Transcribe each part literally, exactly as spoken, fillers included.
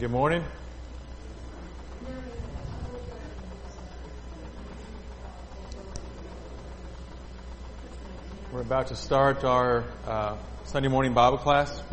Good morning. We're about to start our uh, Sunday morning Bible class.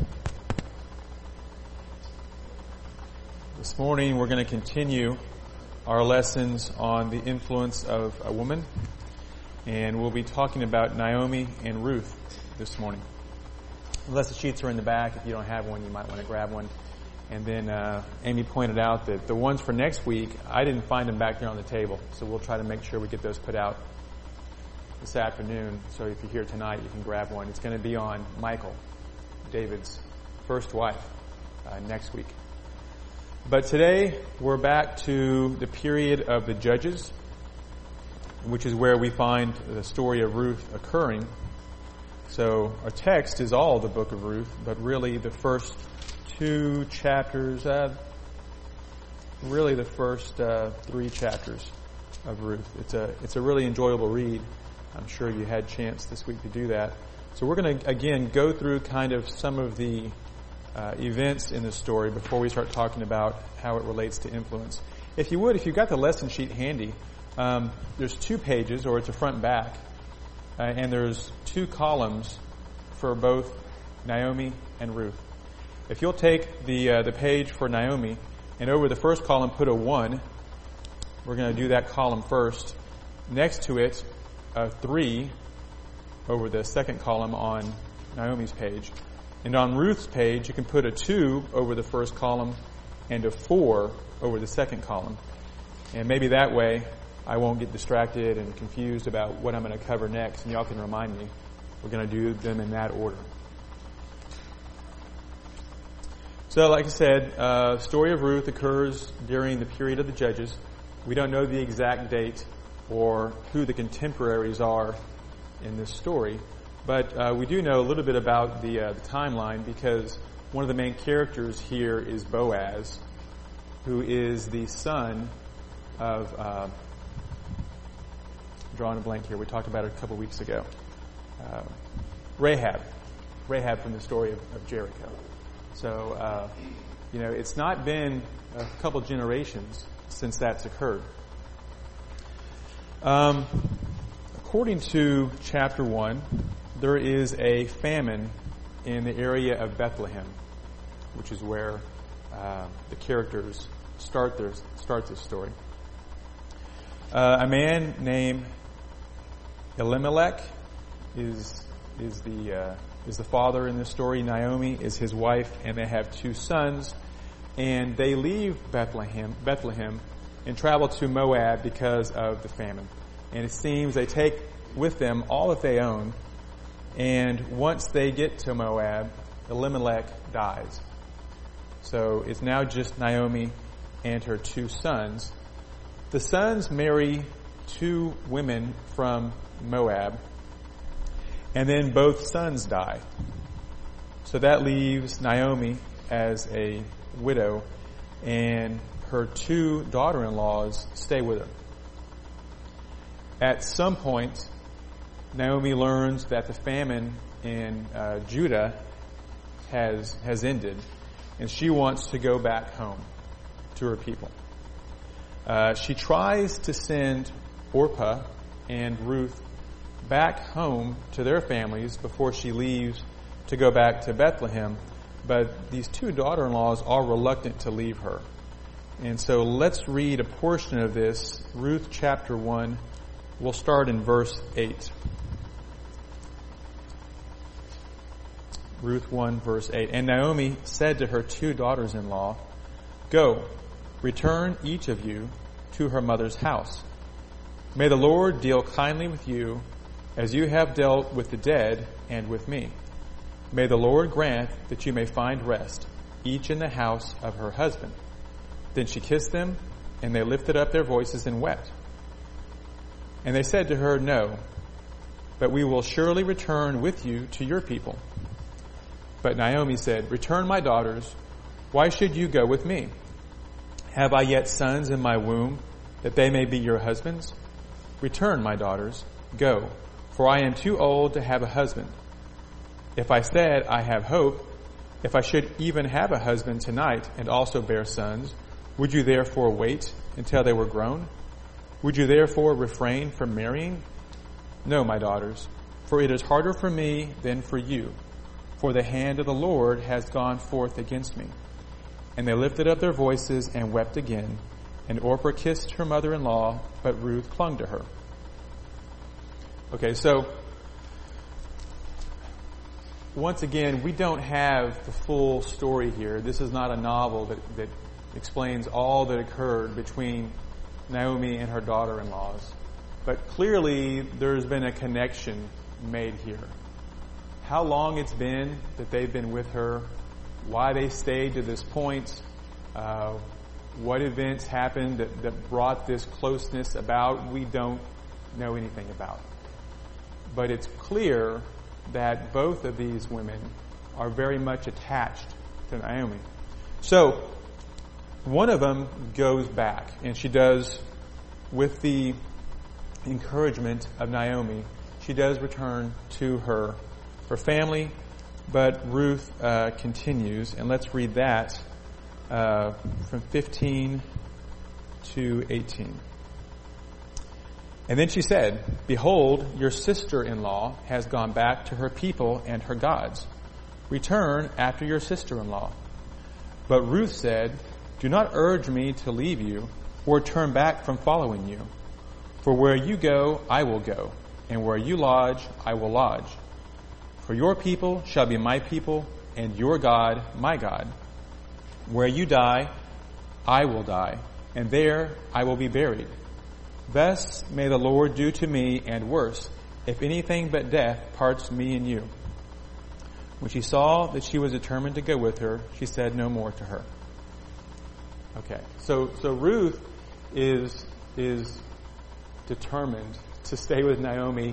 This morning we're going to continue our lessons on the influence of a woman, and we'll be talking about Naomi and Ruth this morning. Unless the sheets are in the back, if you don't have one, you might want to grab one. And then uh, Amy pointed out that the ones for next week, I didn't find them back there on the table. So we'll try to make sure we get those put out this afternoon. So if you're here tonight, you can grab one. It's going to be on Michal, David's first wife, uh, next week. But today, we're back to the period of the Judges, which is where we find the story of Ruth occurring. So our text is all the book of Ruth, but really the first two chapters, uh, really the first uh, three chapters of Ruth. It's a it's a really enjoyable read. I'm sure you had a chance this week to do that. So we're going to, again, go through kind of some of the uh, events in the story before we start talking about how it relates to influence. If you would, if you've got the lesson sheet handy, um, there's two pages, or it's a front and back, uh, and there's two columns for both Naomi and Ruth. If you'll take the uh, the page for Naomi and over the first column put a one, we're going to do that column first. Next to it, a three over the second column on Naomi's page. And on Ruth's page, you can put a two over the first column and a four over the second column. And maybe that way I won't get distracted and confused about what I'm going to cover next, and y'all can remind me. We're going to do them in that order. So, like I said, uh, the story of Ruth occurs during the period of the Judges. We don't know the exact date or who the contemporaries are in this story, but uh, we do know a little bit about the, uh, the timeline, because one of the main characters here is Boaz, who is the son of, uh, drawing a blank here, we talked about it a couple weeks ago, uh, Rahab, Rahab from the story of, of Jericho. So, uh, you know, it's not been a couple generations since that's occurred. Um, according to chapter one, there is a famine in the area of Bethlehem, which is where uh, the characters start their start this story. Uh, a man named Elimelech is is the uh, is the father in this story. Naomi is his wife, and they have two sons. And they leave Bethlehem, Bethlehem, and travel to Moab because of the famine. And it seems they take with them all that they own. And once they get to Moab, Elimelech dies. So it's now just Naomi and her two sons. The sons marry two women from Moab, and then both sons die. So that leaves Naomi as a widow, and her two daughter-in-laws stay with her. At some point, Naomi learns that the famine in uh, Judah has has ended, and she wants to go back home to her people. Uh, she tries to send Orpah and Ruth back home to their families before she leaves to go back to Bethlehem, but these two daughter-in-laws are reluctant to leave her. And so let's read a portion of this, Ruth chapter one. We'll start in verse eight. Ruth one, verse eight. And Naomi said to her two daughters-in-law, "Go, return each of you to her mother's house. May the Lord deal kindly with you as you have dealt with the dead and with me. May the Lord grant that you may find rest, each in the house of her husband." Then she kissed them, and they lifted up their voices and wept. And they said to her, "No, but we will surely return with you to your people." But Naomi said, "Return, my daughters. Why should you go with me? Have I yet sons in my womb, that they may be your husbands? Return, my daughters. Go, for I am too old to have a husband. If I said, I have hope, If I should even have a husband tonight and also bear sons, would you therefore wait until they were grown? Would you therefore refrain from marrying? No, my daughters, for it is harder for me than for you, for the hand of the Lord has gone forth against me. And they lifted up their voices and wept again, and Orpah kissed her mother-in-law, but Ruth clung to her. Okay, so once again, we don't have the full story here. This is not a novel that, that explains all that occurred between Naomi and her daughter-in-laws. But clearly, there's been a connection made here. How long it's been that they've been with her, why they stayed to this point, uh, what events happened that, that brought this closeness about, we don't know anything about. But it's clear that both of these women are very much attached to Naomi. So, one of them goes back, and she does, with the encouragement of Naomi, she does return to her, her family, but Ruth uh, continues, and let's read that uh, from fifteen to eighteen. And then she said, Behold, your sister-in-law has gone back to her people and her gods. Return after your sister-in-law. But Ruth said, Do not urge me to leave you or turn back from following you. For where you go, I will go, and where you lodge, I will lodge. For your people shall be my people, and your God, my God. Where you die, I will die, and there I will be buried. Thus may the Lord do to me, and worse, if anything but death parts me and you. When she saw that she was determined to go with her, she said no more to her. Okay, so so Ruth is is determined to stay with Naomi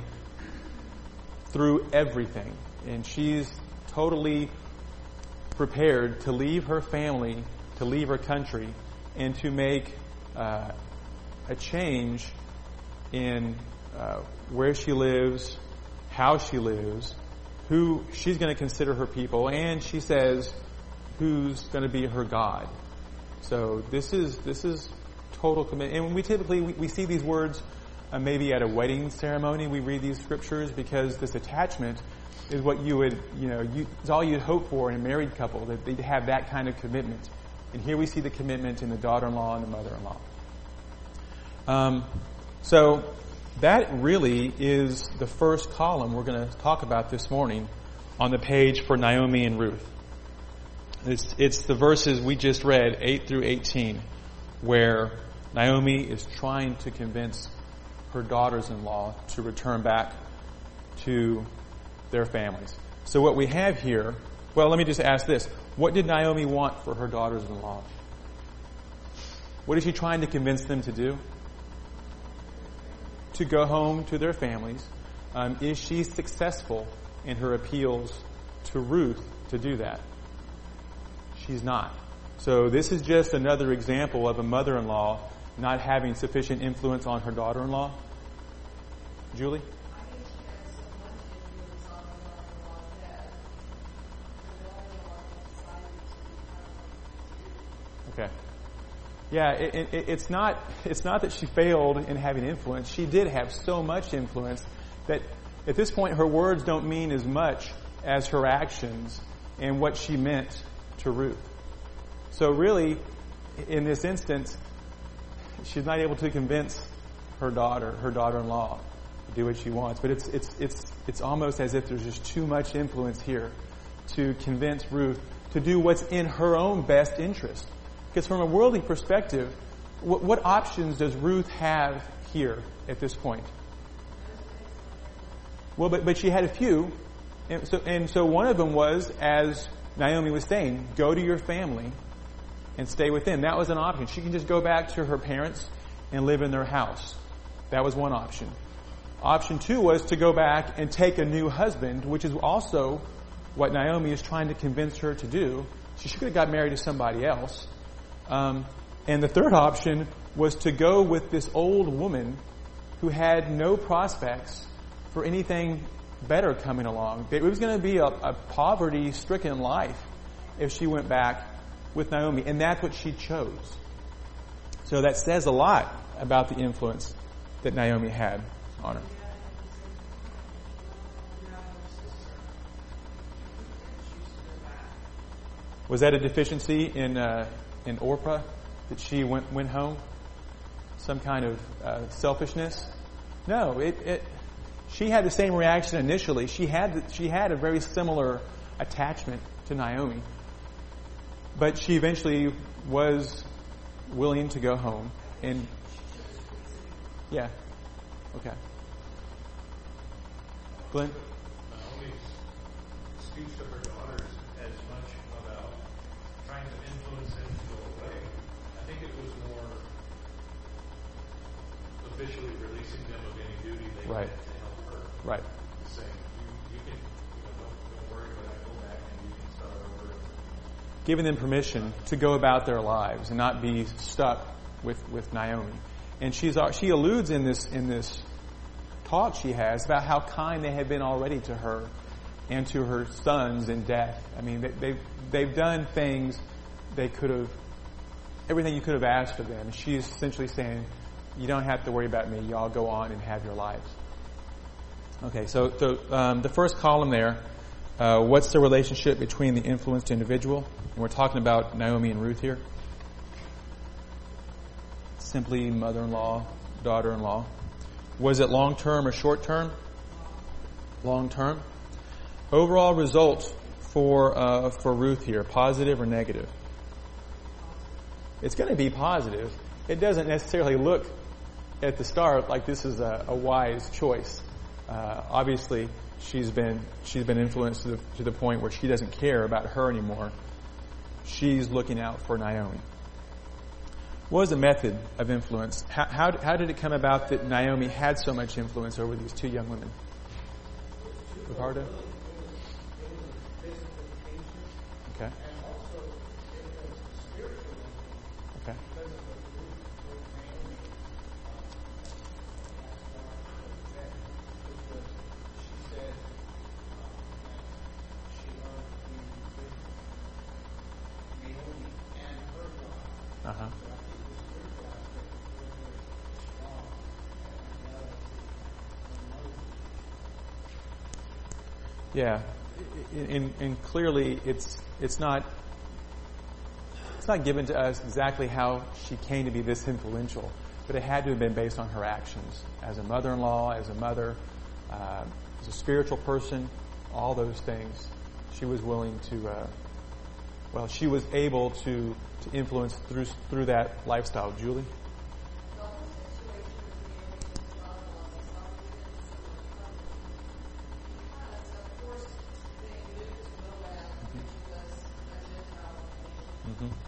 through everything, and she's totally prepared to leave her family, to leave her country, and to make uh, a change in uh, where she lives, how she lives, who she's going to consider her people, and she says who's going to be her God. So this is this is total commitment. And we typically we, we see these words uh, maybe at a wedding ceremony. We read these scriptures because this attachment is what you would you know you, it's all you'd hope for in a married couple, that they'd have that kind of commitment. And here we see the commitment in the daughter-in-law and the mother-in-law. Um, so that really is the first column we're going to talk about this morning on the page for Naomi and Ruth. It's, it's the verses we just read, eight through eighteen, where Naomi is trying to convince her daughters-in-law to return back to their families. So what we have here, well, let me just ask this. What did Naomi want for her daughters-in-law? What is she trying to convince them to do? To go home to their families. Um, is she successful in her appeals to Ruth to do that? She's not. So this is just another example of a mother-in-law not having sufficient influence on her daughter-in-law. Julie? I think she had so much influence on her daughter-in-law that her daughter-in-law decided to become. Okay. Yeah, it, it, it's not it's not that she failed in having influence. She did have so much influence that at this point her words don't mean as much as her actions and what she meant to Ruth. So really, in this instance, she's not able to convince her daughter, her daughter-in-law, to do what she wants. But it's it's it's it's almost as if there's just too much influence here to convince Ruth to do what's in her own best interest. Because from a worldly perspective, what, what options does Ruth have here at this point? Well, but, but she had a few. And so, and so one of them was, as Naomi was saying, go to your family and stay with them. That was an option. She can just go back to her parents and live in their house. That was one option. Option two was to go back and take a new husband, which is also what Naomi is trying to convince her to do. She should have got married to somebody else. Um, and the third option was to go with this old woman who had no prospects for anything better coming along. It was going to be a, a poverty-stricken life. if she went back with Naomi, and that's what she chose. So that says a lot about the influence that Naomi had on her. Was that a deficiency in uh, in Orpah that she went went home? Some kind of uh, selfishness? No, it, it. She had the same reaction initially. She had she had a very similar attachment to Naomi, but she eventually was willing to go home. And yeah, okay, Glenn. Naomi's speech to her daughters as much about trying to influence them to go away. I think it was more officially releasing them of any duty they Right. had to help her. Right. Saying, you, you can, you know, don't, don't worry when I go back and you can start over. Giving them permission to go about their lives and not be stuck with, with Naomi. And she's she alludes in this in this talk she has about how kind they have been already to her and to her sons in death. I mean, they, they've they've done things they could have, everything you could have asked of them. She's essentially saying, you don't have to worry about me. Y'all go on and have your lives. Okay, so, so um, the first column there, uh, what's the relationship between the influenced individual? And we're talking about Naomi and Ruth here. Simply mother-in-law, daughter-in-law. Was it long-term or short-term? Long-term. Overall result for uh, for Ruth here, positive or negative? It's going to be positive. It doesn't necessarily look at the start like this is a, a wise choice. Uh, obviously, she's been she's been influenced to the, to the point where she doesn't care about her anymore. She's looking out for Naomi. What was the method of influence? How, how, how did it come about that Naomi had so much influence over these two young women? Ricardo? Okay. Okay. Uh-huh. Yeah, and, and clearly it's it's not it's not given to us exactly how she came to be this influential, but it had to have been based on her actions as a mother-in-law, as a mother, uh, as a spiritual person, all those things. She was willing to, uh, well, she was able to to influence through through that lifestyle. Julie? Mm-hmm.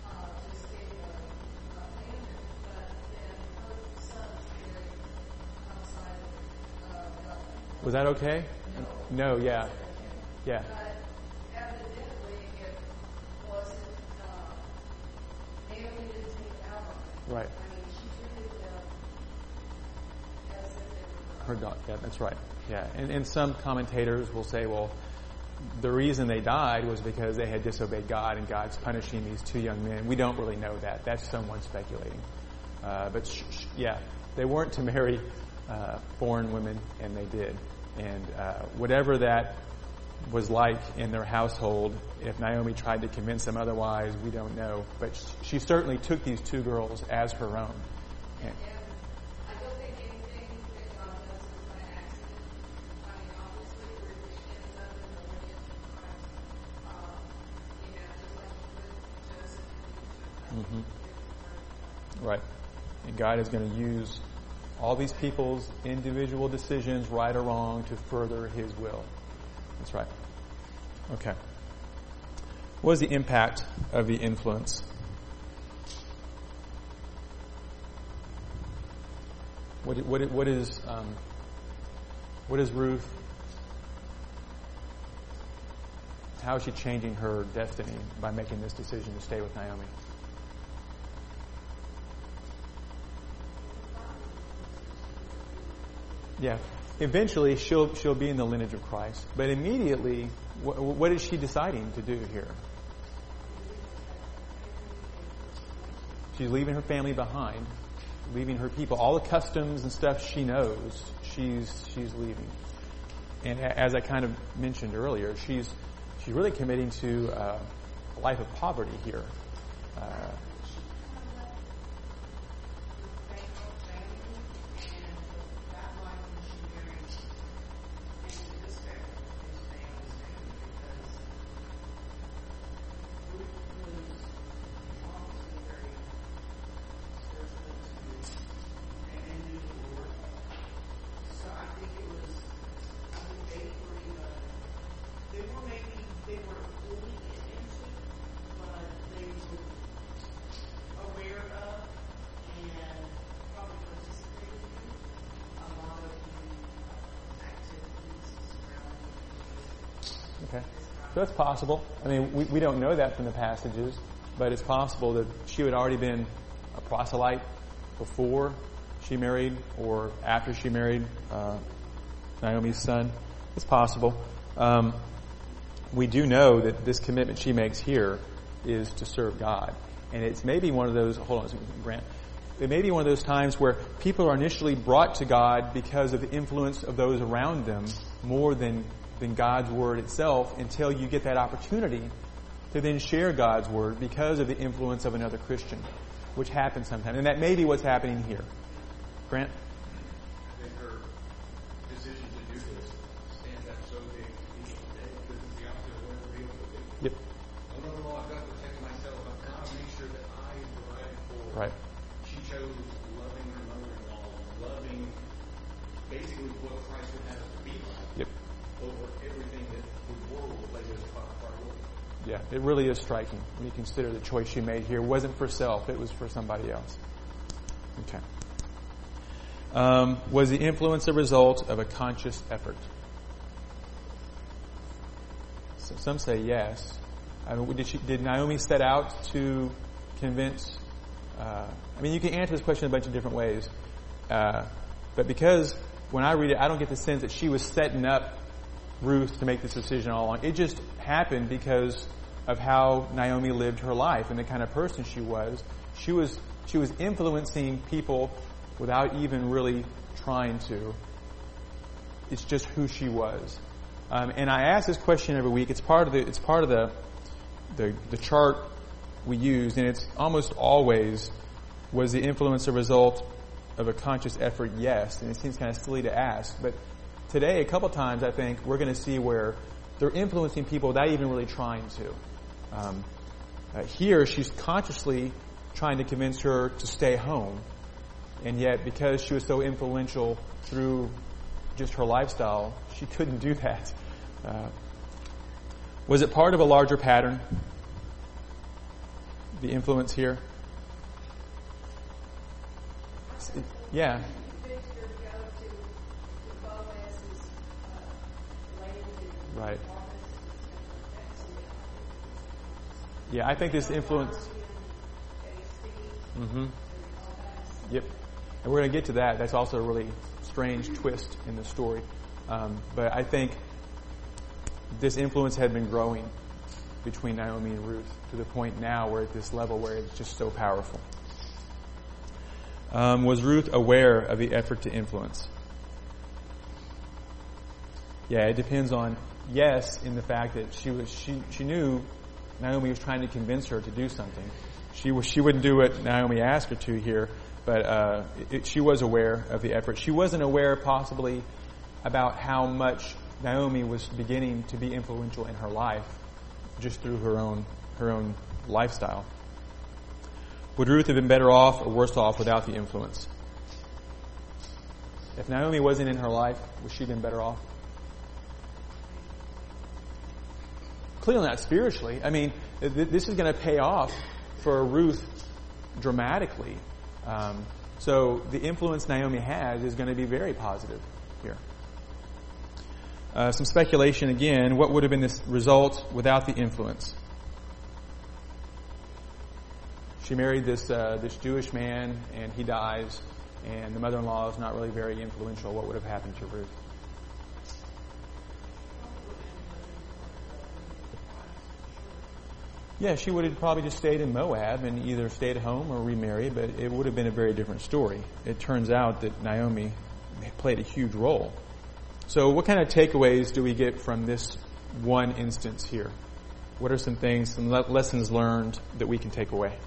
Was that okay? No, yeah. Yeah. But evidently it wasn't, uh, Naomi didn't take it out on her. Right. I mean, she treated them as if they were Her daughter. Yeah, that's right. Yeah. And, and some commentators will say, well, the reason they died was because they had disobeyed God and God's punishing these two young men. We don't really know that. That's someone speculating. Uh, but sh- sh- yeah, they weren't to marry uh, foreign women, and they did. And uh, whatever that was like in their household, if Naomi tried to convince them otherwise, we don't know. But sh- she certainly took these two girls as her own. And, I don't think anything that God does is by accident. I mean, obviously, we're ends up in the lineage of Christ. Um, you know, just like with Joseph and Egypt. Mhm. Right. And God is going to use all these people's individual decisions, right or wrong, to further His will. That's right. Okay. What is the impact of the influence? What what what is um, what is Ruth? How is she changing her destiny by making this decision to stay with Naomi? Yeah. Eventually, she'll she'll be in the lineage of Christ. But immediately, what, what is she deciding to do here? She's leaving her family behind, leaving her people. All the customs and stuff she knows, she's she's leaving. And as I kind of mentioned earlier, she's she's really committing to uh, a life of poverty here. Uh, Okay. So it's possible. I mean, we, we don't know that from the passages, but it's possible that she had already been a proselyte before she married or after she married uh, Naomi's son. It's possible. Um, we do know that this commitment she makes here is to serve God. And it's maybe one of those, hold on, Grant. It may be one of those times where people are initially brought to God because of the influence of those around them more than than God's Word itself, until you get that opportunity to then share God's Word because of the influence of another Christian, which happens sometimes. And that may be what's happening here. Grant? I think her decision to do this stands out so big to people today because it's the opposite of what everybody else would do. Yep. No, no, no, I've got to protect myself. I've got to make sure that I am provided for. Right. She chose loving her mother-in-law, loving basically what Christ would have us to be like. Yep. Over everything that the world would lay as a priority. Yeah, it really is striking when you consider the choice she made here wasn't for self, it was for somebody else. Okay. Um, was the influence a result of a conscious effort? So some say yes. I mean, did, she, did Naomi set out to convince? Uh, I mean, you can answer this question a bunch of different ways. Uh, but because when I read it, I don't get the sense that she was setting up Ruth to make this decision all along. It just happened because of how Naomi lived her life and the kind of person she was. She was she was influencing people without even really trying to. It's just who she was. Um, and I ask this question every week. It's part of the it's part of the the, the chart we use, and it's almost always, was the influence a result of a conscious effort? Yes. And it seems kind of silly to ask, but today, a couple times, I think, we're going to see where they're influencing people without even really trying to. Um, uh, here, she's consciously trying to convince her to stay home. And yet, because she was so influential through just her lifestyle, she couldn't do that. Uh, was it part of a larger pattern? The influence here? Yeah. Right. Yeah, I think this influence. Mm-hmm. Yep. And we're going to get to that. That's also a really strange twist in the story. Um, but I think this influence had been growing between Naomi and Ruth to the point now we're at this level where it's just so powerful. Um, was Ruth aware of the effort to influence? Yeah, it depends on, yes, in the fact that she was she she knew Naomi was trying to convince her to do something. She was she wouldn't do what Naomi asked her to here, but uh, it, she was aware of the effort. She wasn't aware, possibly, about how much Naomi was beginning to be influential in her life, just through her own her own lifestyle. Would Ruth have been better off or worse off without the influence? If Naomi wasn't in her life, would she have been better off? Clearly not spiritually. I mean, th- this is going to pay off for Ruth dramatically. Um, so the influence Naomi has is going to be very positive here. Uh, some speculation again. What would have been the result without the influence? She married this uh, this Jewish man, and he dies, and the mother-in-law is not really very influential. What would have happened to Ruth? Yeah, she would have probably just stayed in Moab and either stayed at home or remarried, but it would have been a very different story. It turns out that Naomi played a huge role. So what kind of takeaways do we get from this one instance here? What are some things, some le- lessons learned that we can take away?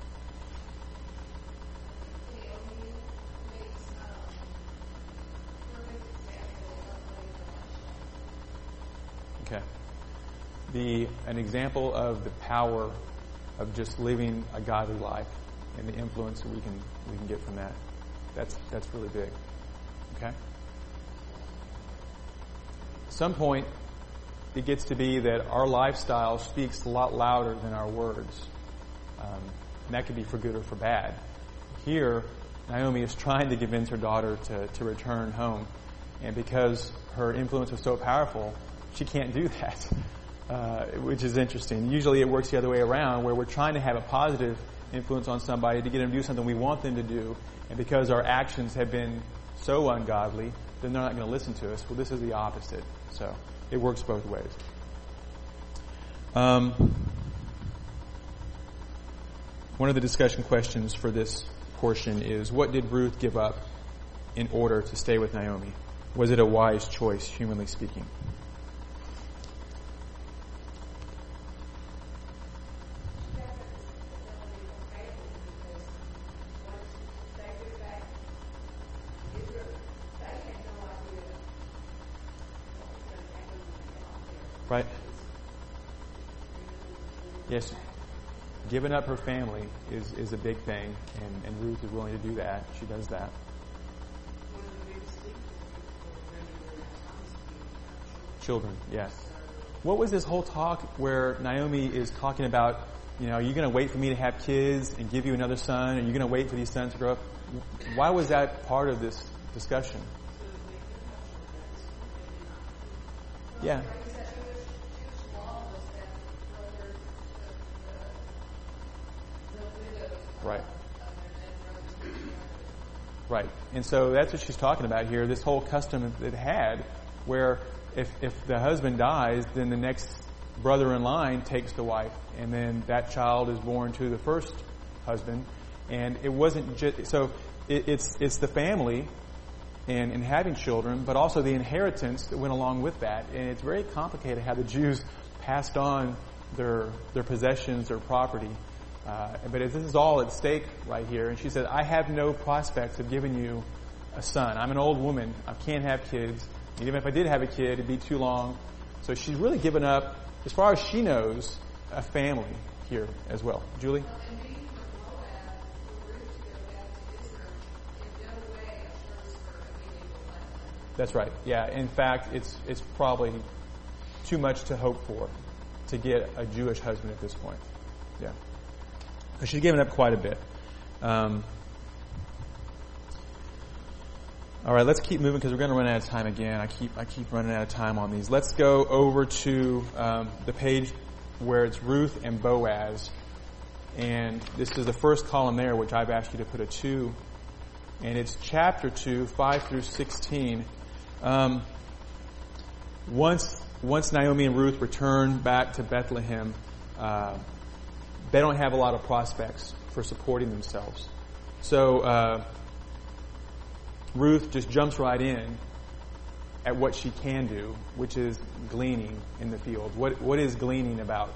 Okay. The an example of the power of just living a godly life and the influence that we can we can get from that. That's that's really big. Okay? At some point it gets to be that our lifestyle speaks a lot louder than our words. Um, and that could be for good or for bad. Here, Naomi is trying to convince her daughter to, to return home. And because her influence was so powerful, she can't do that, uh, which is interesting. Usually it works the other way around, where we're trying to have a positive influence on somebody to get them to do something we want them to do. And because our actions have been so ungodly, then they're not going to listen to us. Well, this is the opposite. So it works both ways. Um, one of the discussion questions for this portion is, what did Ruth give up in order to stay with Naomi? Was it a wise choice, humanly speaking? Right? Yes. Giving up her family is, is a big thing, and, and Ruth is willing to do that. She does that. Children, yes. What was this whole talk where Naomi is talking about, you know, are you going to wait for me to have kids and give you another son? Are you going to wait for these sons to grow up? Why was that part of this discussion? Yeah. Right. Right. And so that's what she's talking about here, this whole custom that it had, where if, if the husband dies, then the next brother in line takes the wife, and then that child is born to the first husband. And it wasn't just, so it, it's, it's the family and, and having children, but also the inheritance that went along with that. And it's very complicated how the Jews passed on their, their possessions, their property. Uh, but this is all at stake right here. And she said, I have no prospects of giving you a son. I'm an old woman. I can't have kids. Even if I did have a kid, it'd be too long. So she's really given up, as far as she knows, a family here as well. Julie? That's right. Yeah. In fact, it's it's probably too much to hope for to get a Jewish husband at this point. Yeah. She's given up quite a bit. Um, all right, let's keep moving because we're going to run out of time again. I keep I keep running out of time on these. Let's go over to um, the page where it's Ruth and Boaz, and this is the first column there, which I've asked you to put a two, and it's chapter two, five through sixteen. Um, once once Naomi and Ruth return back to Bethlehem, uh, they don't have a lot of prospects for supporting themselves. So uh, Ruth just jumps right in at what she can do, which is gleaning in the field. What what is gleaning about?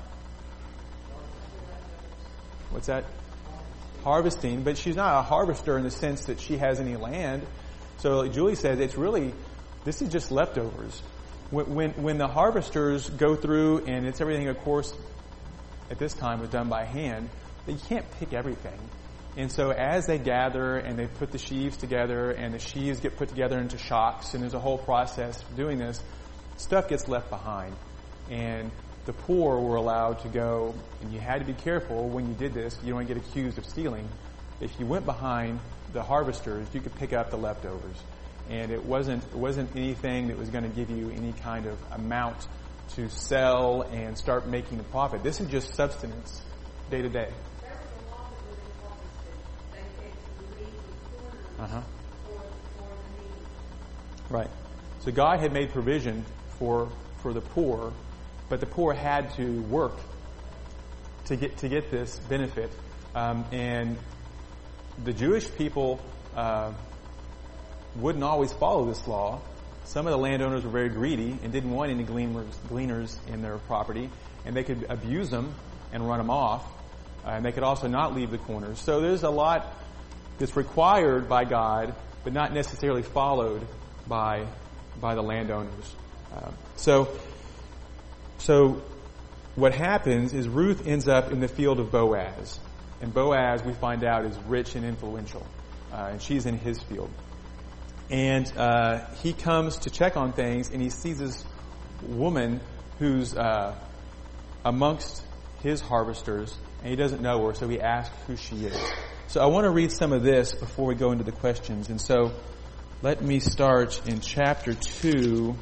What's that? Harvesting. But she's not a harvester in the sense that she has any land. So like Julie says, it's really, this is just leftovers. When, when when the harvesters go through, and it's everything, of course, at this time was done by hand, but you can't pick everything. And so as they gather and they put the sheaves together and the sheaves get put together into shocks, and there's a whole process for doing this, stuff gets left behind. And the poor were allowed to go, and you had to be careful when you did this. You don't get accused of stealing. If you went behind the harvesters, you could pick up the leftovers. And it wasn't it wasn't anything that was going to give you any kind of amount to sell and start making a profit. This is just subsistence, day to day. There was a law that was enforced that they had to leave the corners Uh-huh. for, for the needy. Right. So God had made provision for for the poor, but the poor had to work to get to get this benefit. Um, and the Jewish people uh, wouldn't always follow this law. Some of the landowners were very greedy and didn't want any gleaners, gleaners in their property, and they could abuse them and run them off. Uh, and they could also not leave the corners. So there's a lot that's required by God, but not necessarily followed by by the landowners. Uh, so, so what happens is Ruth ends up in the field of Boaz, and Boaz, we find out, is rich and influential, uh, and she's in his field. And uh, he comes to check on things, and he sees this woman who's uh, amongst his harvesters, and he doesn't know her, so he asks who she is. So I want to read some of this before we go into the questions. And so let me start in chapter two.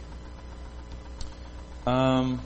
Um,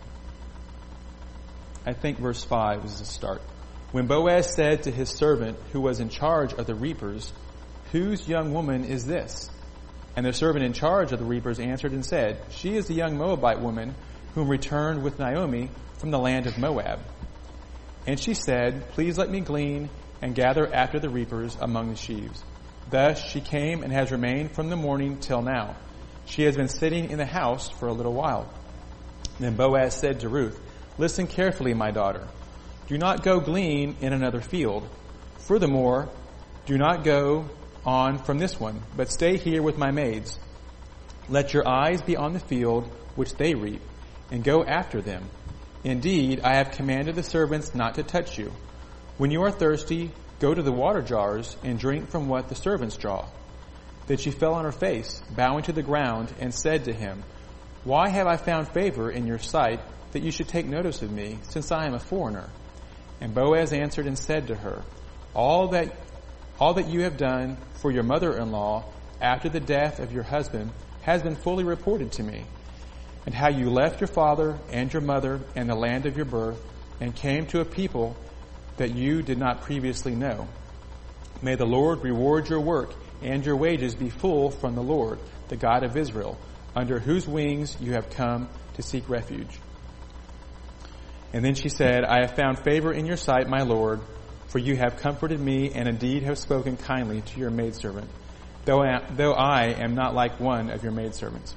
I think verse five is the start. When Boaz said to his servant who was in charge of the reapers, "Whose young woman is this?" And the servant in charge of the reapers answered and said, "She is the young Moabite woman whom returned with Naomi from the land of Moab." And she said, "Please let me glean and gather after the reapers among the sheaves." Thus she came and has remained from the morning till now. She has been sitting in the house for a little while. Then Boaz said to Ruth, "Listen carefully, my daughter. Do not go glean in another field. Furthermore, do not go on from this one, but stay here with my maids. Let your eyes be on the field which they reap, and go after them. Indeed, I have commanded the servants not to touch you. When you are thirsty, go to the water jars and drink from what the servants draw." Then she fell on her face, bowing to the ground, and said to him, "Why have I found favor in your sight that you should take notice of me, since I am a foreigner?" And Boaz answered and said to her, All that all that you have done for your mother-in-law after the death of your husband has been fully reported to me, and how you left your father and your mother and the land of your birth and came to a people that you did not previously know. May the Lord reward your work and your wages be full from the Lord, the God of Israel, under whose wings you have come to seek refuge. And then she said, "I have found favor in your sight, my Lord, for you have comforted me and indeed have spoken kindly to your maidservant, though I, though I am not like one of your maidservants."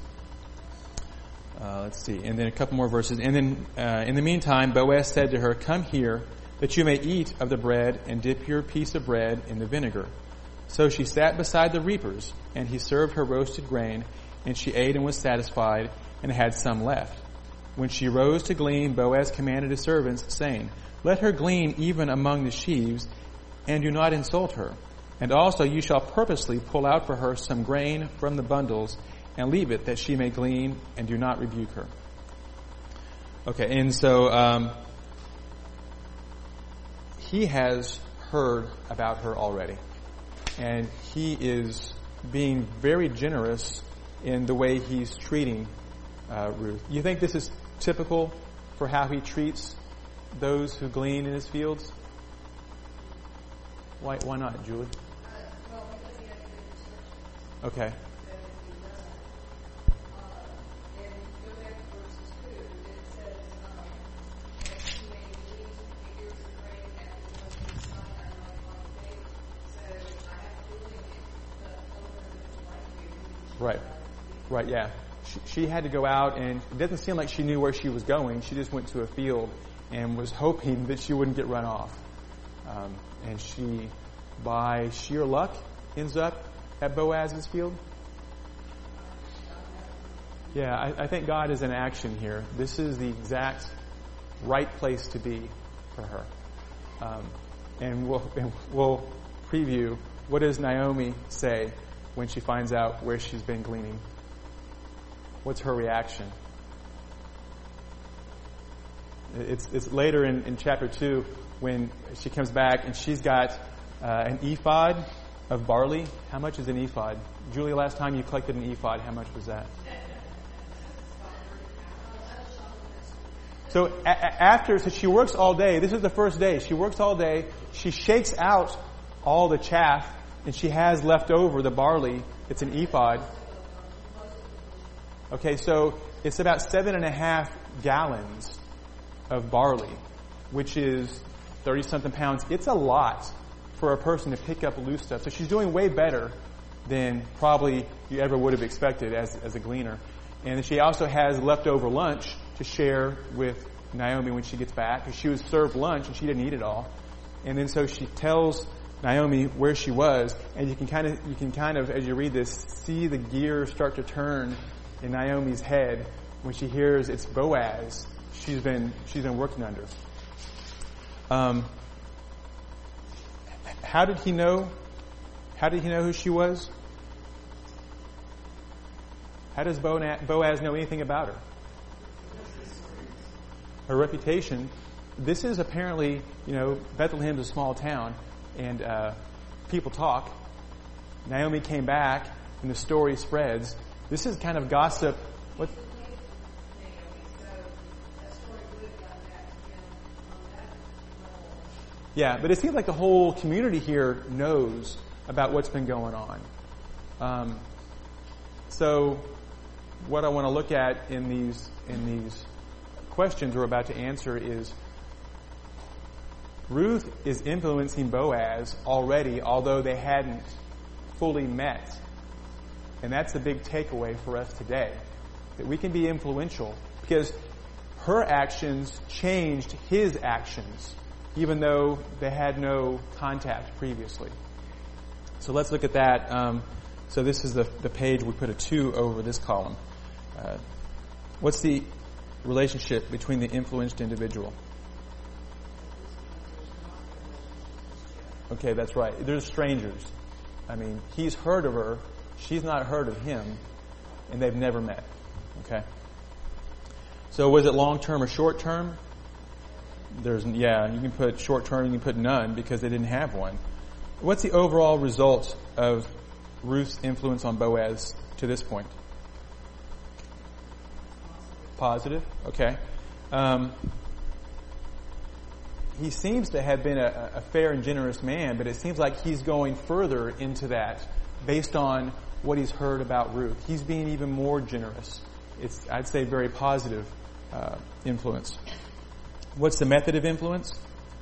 Uh, let's see. And then a couple more verses. And then uh, in the meantime, Boaz said to her, "Come here, that you may eat of the bread and dip your piece of bread in the vinegar." So she sat beside the reapers, and he served her roasted grain, and she ate and was satisfied, and had some left. When she rose to glean, Boaz commanded his servants, saying, "Let her glean even among the sheaves, and do not insult her. And also you shall purposely pull out for her some grain from the bundles, and leave it that she may glean, and do not rebuke her." Okay, and so um, he has heard about her already, and he is being very generous in the way he's treating uh, Ruth. You think this is typical for how he treats those who glean in his fields? Why? Why not, Julie? Uh, well, because he has to give instructions. Okay. That is the lesson. Uh, and go back to verses two. It says, um, that she may glean figures of grain after the husband's son are like one day. So I have a feeling it's the owner that's like you. Right. Right. Yeah. She, she had to go out, and it doesn't seem like she knew where she was going. She just went to a field and was hoping that she wouldn't get run off. Um, and she, by sheer luck, ends up at Boaz's field. Yeah, I, I think God is in action here. This is the exact right place to be for her. Um, and we'll, and we'll preview, what does Naomi say when she finds out where she's been gleaning? What's her reaction? It's, it's later in, in chapter two when she comes back and she's got uh, an ephod of barley. How much is an ephod? Julie, last time you collected an ephod, how much was that? So a- after, so she works all day. This is the first day. She works all day. She shakes out all the chaff, and she has left over the barley. It's an ephod. Okay, so it's about seven and a half gallons of barley which is thirty-something pounds. It's a lot for a person to pick up loose stuff. So she's doing way better than probably you ever would have expected as, as a gleaner. And she also has leftover lunch to share with Naomi when she gets back, because she was served lunch and she didn't eat it all. And then so she tells Naomi where she was, and you can kind of, you can kind of, as you read this, see the gears start to turn in Naomi's head when she hears it's Boaz she's been she's been working under. Um, how did he know? How did he know who she was? How does Boaz know anything about her? Her reputation. This is apparently, you know, Bethlehem's a small town, and uh, people talk. Naomi came back, and the story spreads. This is kind of gossip. What? Yeah, but it seems like the whole community here knows about what's been going on. Um, so, what I want to look at in these in these questions we're about to answer is Ruth is influencing Boaz already, although they hadn't fully met. And that's a big takeaway for us today, that we can be influential because her actions changed his actions, even though they had no contact previously. So let's look at that. Um, so this is the, the page. We put a two over this column. Uh, what's the relationship between the influenced individual? Okay, that's right. They're strangers. I mean, he's heard of her. She's not heard of him. And they've never met. Okay? So was it long-term or short-term? There's, yeah, you can put short-term, you can put none because they didn't have one. What's the overall result of Ruth's influence on Boaz to this point? Positive. Okay. Um, he seems to have been a, a fair and generous man, but it seems like he's going further into that based on what he's heard about Ruth. He's being even more generous. It's, I'd say, very positive uh, influence. What's the method of influence?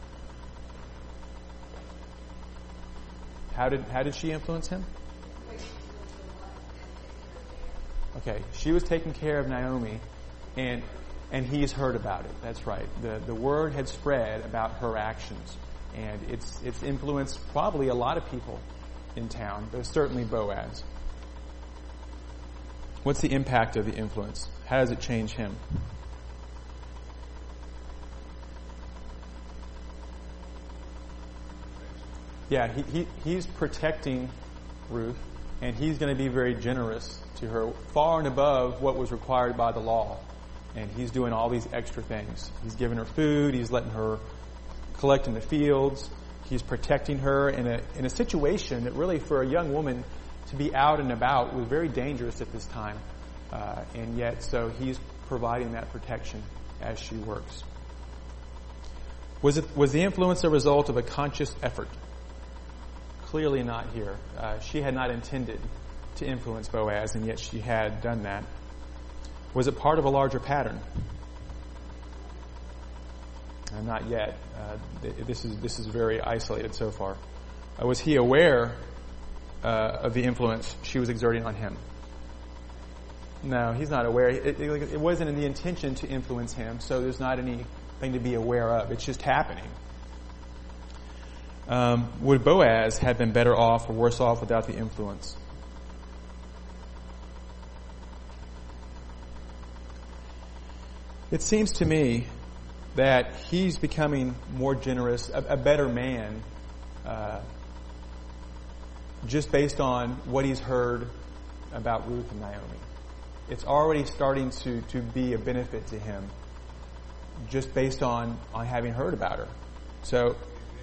How did how did she influence him? Okay, she was taking care of Naomi, and and he's heard about it. That's right. The the word had spread about her actions, and it's it's influenced probably a lot of people in town, but certainly Boaz. What's the impact of the influence? How does it change him? Yeah, he, he he's protecting Ruth, and he's going to be very generous to her, far and above what was required by the law. And he's doing all these extra things. He's giving her food. He's letting her collect in the fields. He's protecting her in a in a situation that really, for a young woman to be out and about, was very dangerous at this time. Uh, and yet, so he's providing that protection as she works. Was it was the influence a result of a conscious effort? Clearly not here. Uh, she had not intended to influence Boaz, and yet she had done that. Was it part of a larger pattern? Uh, not yet. Uh, th- this is this is very isolated so far. Uh, was he aware uh, of the influence she was exerting on him? No, he's not aware. It, it, it wasn't in the intention to influence him, so there's not anything to be aware of. It's just happening. Um, would Boaz have been better off or worse off without the influence? It seems to me that he's becoming more generous, a, a better man, uh, just based on what he's heard about Ruth and Naomi. It's already starting to, to be a benefit to him, just based on, on having heard about her. So,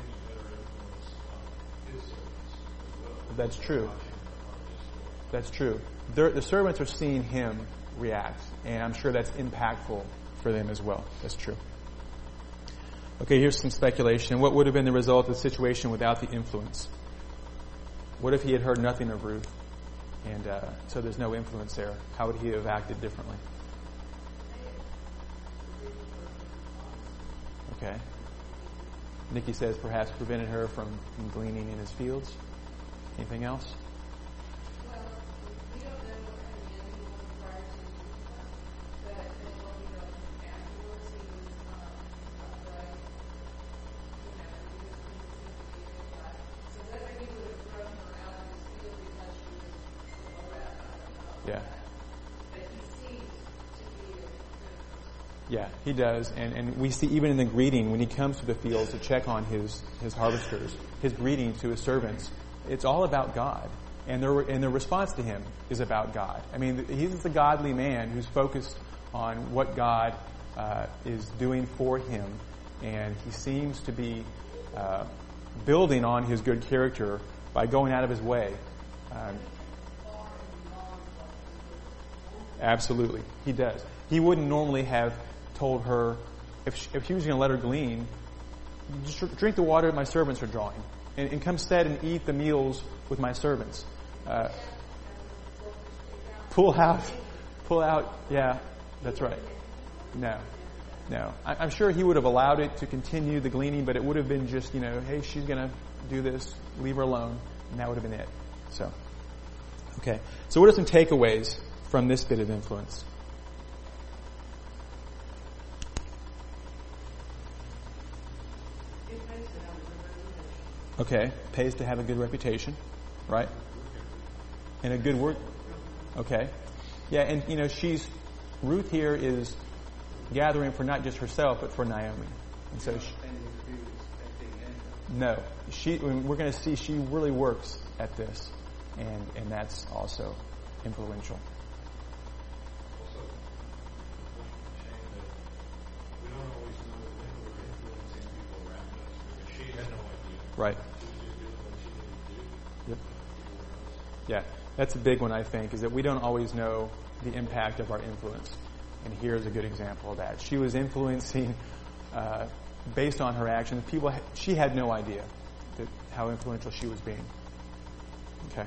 that's true. That's true. They're, the servants are seeing him react, and I'm sure that's impactful for them as well. That's true. Okay, here's some speculation. What would have been the result of the situation without the influence? What if he had heard nothing of Ruth, and uh, so there's no influence there? How would he have acted differently? Okay. Nikki says perhaps prevented her from, from gleaning in his fields. Anything else? Well, we don't know what kind of man he was prior to Jesus, but then what we know afterwards, he was um, upright, you know, he was he seemed to be a good guy. So whether he would have thrown her out of his field because she was a rep, I don't know. Yeah. But he seems to be a good person. Yeah, he does. And, and we see even in the greeting, when he comes to the fields to check on his, his harvesters, his greeting to his servants, it's all about God. And their, and their response to him is about God. I mean, he's a godly man who's focused on what God uh, is doing for him. And he seems to be uh, building on his good character by going out of his way. Um, absolutely, he does. He wouldn't normally have told her, if she, if he was going to let her glean, just drink the water my servants are drawing, and, and come sit and eat the meals with my servants. Uh, pull out, pull out, yeah, that's right. No, no. I, I'm sure he would have allowed it to continue the gleaning, but it would have been just, you know, hey, she's going to do this, leave her alone, and that would have been it. So, okay. So what are some takeaways from this bit of influence? Okay, pays to have a good reputation, right? And a good work. Okay. Yeah, and you know, she's, Ruth here is gathering for not just herself, but for Naomi. And so she, no, she, we're going to see she really works at this, and, and that's also influential. Also, shame that we don't always know when we're influencing people around us, because she had no idea. Right. She was just doing what she needed to do. Yep. Yeah, that's a big one, I think, is that we don't always know the impact of our influence. And here's a good example of that. She was influencing, uh, based on her actions, people, ha- she had no idea that how influential she was being. Okay.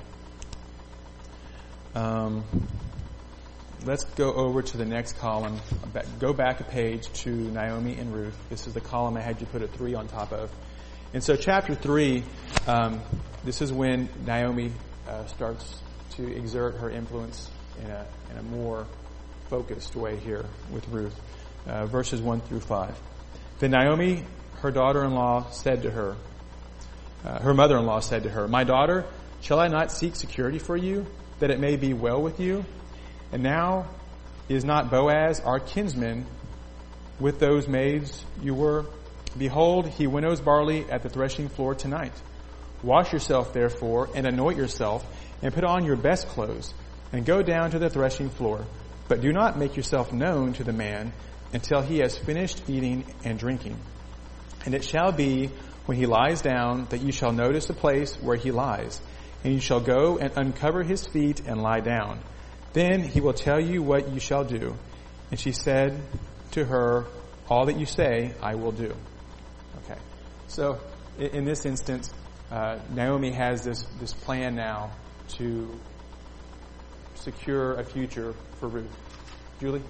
Um, let's go over to the next column. Go back a page to Naomi and Ruth. This is the column I had you put a three on top of. And so chapter three, um, this is when Naomi uh, starts to exert her influence in a, in a more focused way here with Ruth. Uh, verses one through five. Then Naomi, her daughter-in-law, said to her, uh, her mother-in-law said to her, "My daughter, shall I not seek security for you, that it may be well with you? And now is not Boaz our kinsman with those maids you were? Behold, he winnows barley at the threshing floor tonight. Wash yourself, therefore, and anoint yourself, and put on your best clothes, and go down to the threshing floor. But do not make yourself known to the man until he has finished eating and drinking. And it shall be, when he lies down, that you shall notice the place where he lies, and you shall go and uncover his feet and lie down. Then he will tell you what you shall do." And she said to her, "All that you say, I will do." Okay. So, in this instance, uh, Naomi has this, this plan now to secure a future for Ruth. Julie?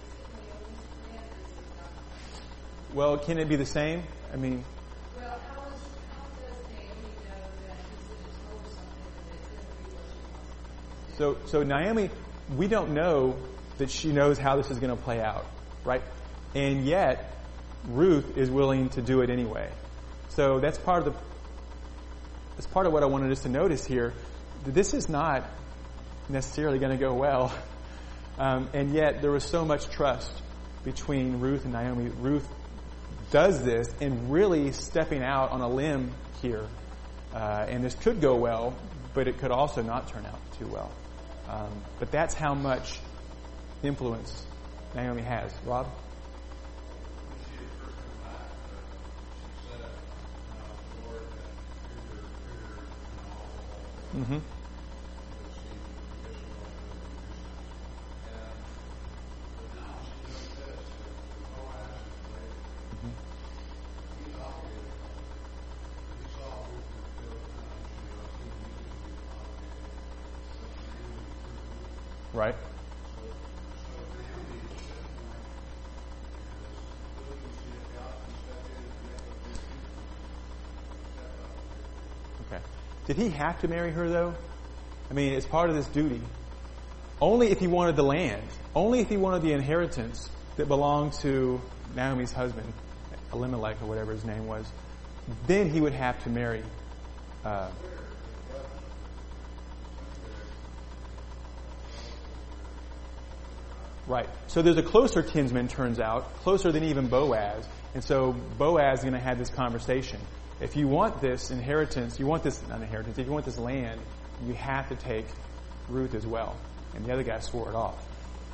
Well, can it be the same? I mean... Well, how, is, how does Naomi know that he's going to tell her something that it's going to be what she wants? So, so Naomi, we don't know that she knows how this is going to play out, right? And yet, Ruth is willing to do it anyway. So that's part of the, that's part of what I wanted us to notice here. This is not necessarily going to go well. Um, and yet, there was so much trust between Ruth and Naomi. Ruth does this and really stepping out on a limb here. Uh, and this could go well, but it could also not turn out too well. Um, but that's how much influence Naomi has. Rob? Mm-hmm. Right. Did he have to marry her, though? I mean, it's part of this duty. Only if he wanted the land. Only if he wanted the inheritance that belonged to Naomi's husband, Elimelech, or whatever his name was. Then he would have to marry. Uh, right. So there's a closer kinsman, turns out, closer than even Boaz. And so Boaz is going to have this conversation. If you want this inheritance, you want this, not inheritance, if you want this land, you have to take Ruth as well. And the other guy swore it off.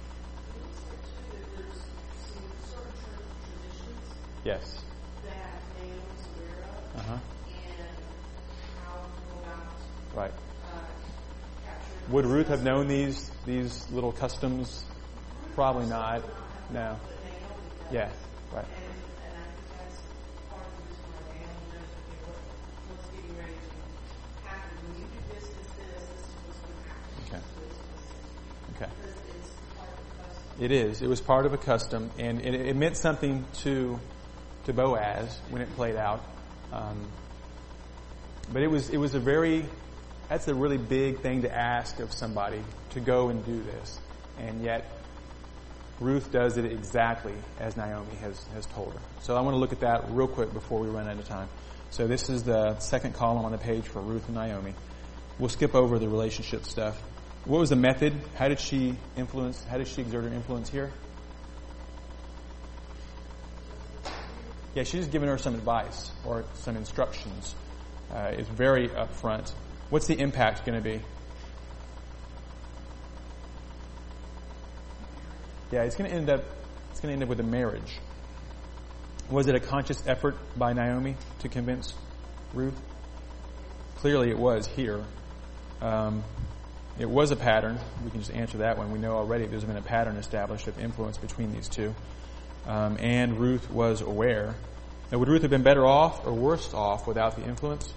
Yes. That Naomi's aware of, Uh-huh. and how to go about Right. uh, capturing. Would Ruth have known these these little customs? Probably not. No. But Naomi does. Yeah. Right. And, and I think that's part of the reason why Naomi knows, okay, what, what's getting ready to happen. When you do this, this, this, this is what's going to happen. Okay. This is what's going to happen. Okay. Because it's part of the custom. It is. It was part of a custom, and it, it meant something to to Boaz when it played out. Um, but it was it was a very that's a really big thing to ask of somebody to go and do this, and yet Ruth does it exactly as Naomi has has told her. So I want to look at that real quick before we run out of time. So this is the second column on the page for Ruth and Naomi. We'll skip over the relationship stuff. What was the method? How did she influence? How did she exert her influence here? Yeah, she's just giving her some advice or some instructions. Uh, it's very upfront. What's the impact going to be? Yeah, it's going to end up. It's going to end up with a marriage. Was it a conscious effort by Naomi to convince Ruth? Clearly, it was here. Um, it was a pattern. We can just answer that one. We know already there's been a pattern established of influence between these two. Um, and Ruth was aware. Now, would Ruth have been better off or worse off without the influence?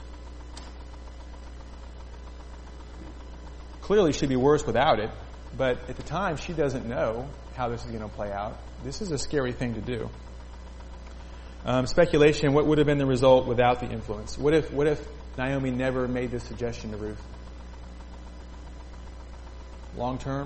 Clearly, she'd be worse without it. But at the time, she doesn't know how this is going to play out. This is a scary thing to do. Um, speculation, what would have been the result without the influence? What if, what if Naomi never made this suggestion to Ruth? Long term?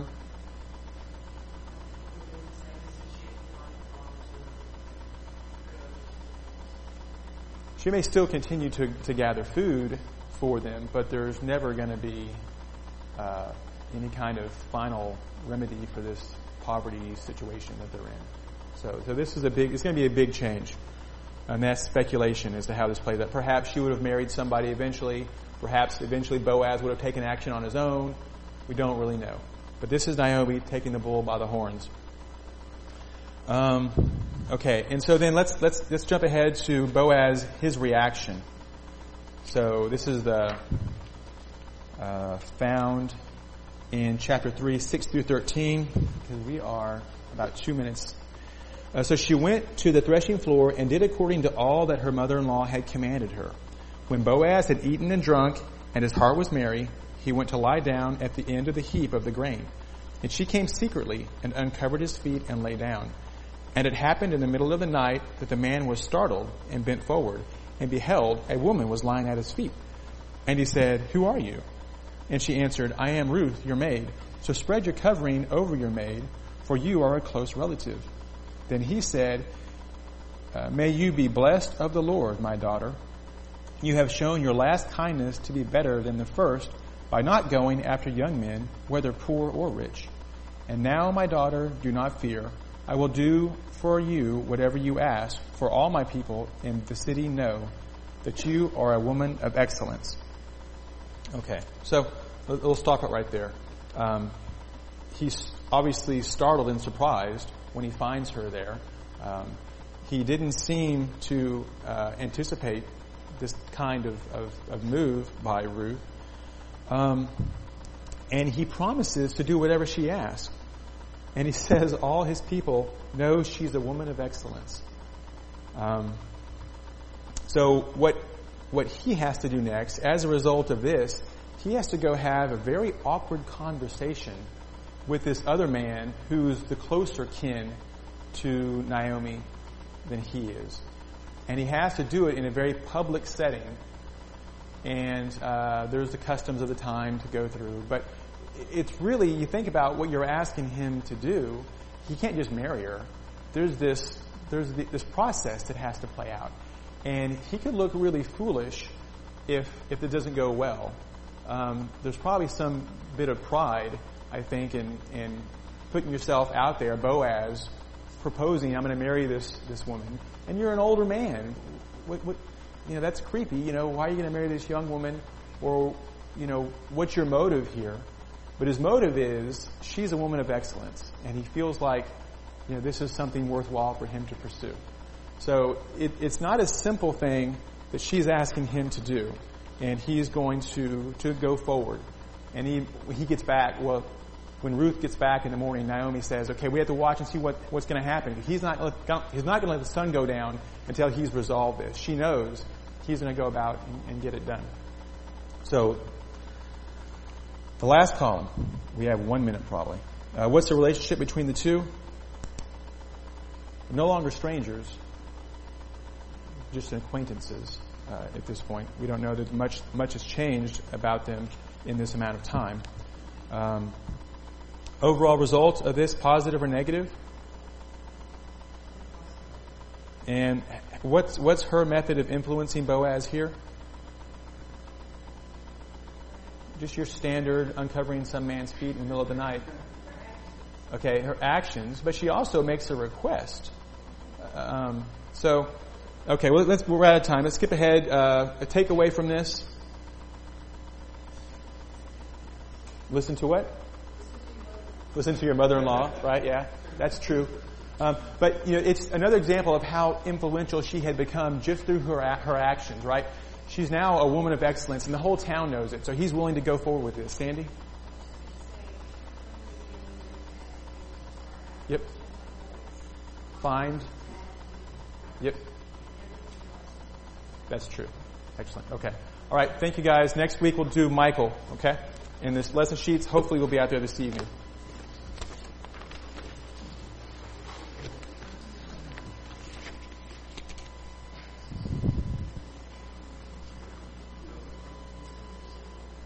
She may still continue to, to gather food for them, but there's never going to be uh, any kind of final remedy for this poverty situation that they're in. So, so this is a big. It's going to be a big change, and that's speculation as to how this plays out. Perhaps she would have married somebody eventually. Perhaps eventually Boaz would have taken action on his own. We don't really know. But this is Naomi taking the bull by the horns. Um, okay, and so then let's let's let's jump ahead to Boaz, his reaction. So this is the uh, found in chapter three, six through thirteen, because we are about two minutes. Uh, so she went to the threshing floor and did according to all that her mother-in-law had commanded her. When Boaz had eaten and drunk, and his heart was merry, he went to lie down at the end of the heap of the grain. And she came secretly and uncovered his feet and lay down. And it happened in the middle of the night that the man was startled and bent forward, and beheld, a woman was lying at his feet. And he said, "Who are you?" And she answered, "I am Ruth, your maid. So spread your covering over your maid, for you are a close relative." Then he said, uh, "May you be blessed of the Lord, my daughter. You have shown your last kindness to be better than the first, by not going after young men, whether poor or rich. And now, my daughter, do not fear. I will do for you whatever you ask, for all my people in the city know that you are a woman of excellence." Okay, so we'll stop it right there. Um, he's obviously startled and surprised when he finds her there. Um, he didn't seem to uh, anticipate this kind of, of, of move by Ruth. Um, and he promises to do whatever she asks. And he says all his people know she's a woman of excellence. Um, so what what he has to do next, as a result of this, he has to go have a very awkward conversation with this other man who's the closer kin to Naomi than he is. And he has to do it in a very public setting. and uh, there's the customs of the time to go through. But it's really, you think about what you're asking him to do, he can't just marry her. There's this, there's the, this process that has to play out. And he could look really foolish if, if it doesn't go well. Um, there's probably some bit of pride, I think, in, in putting yourself out there, Boaz, proposing, I'm going to marry this, this woman. And you're an older man. What, what, you know, that's creepy. You know, why are you going to marry this young woman? Or, you know, what's your motive here? But his motive is, she's a woman of excellence. And he feels like, you know, this is something worthwhile for him to pursue. So it, it's not a simple thing that she's asking him to do. And he's going to, to go forward. And he, when he gets back, well, when Ruth gets back in the morning, Naomi says, okay, we have to watch and see what, what's going to happen. He's not, he's not going to let the sun go down until he's resolved this. She knows he's going to go about and, and get it done. So, the last column, we have one minute probably. Uh, what's the relationship between the two? No longer strangers, just acquaintances uh, at this point. We don't know that much much has changed about them in this amount of time. Um, overall result of this, positive or negative? And what's what's her method of influencing Boaz here? Just your standard uncovering some man's feet in the middle of the night. Okay, her actions, but she also makes a request. Um, so, okay, well, let's, we're out of time. Let's skip ahead. Uh, a takeaway from this. Listen to what? Listen to your mother-in-law, right? Yeah, that's true. Um, but you know, it's another example of how influential she had become just through her her actions, right? She's now a woman of excellence, and the whole town knows it. So he's willing to go forward with this. Sandy? Yep. Find. Yep. That's true. Excellent. Okay. All right. Thank you, guys. Next week we'll do Michael. Okay. And this lesson sheets hopefully will be out there this evening.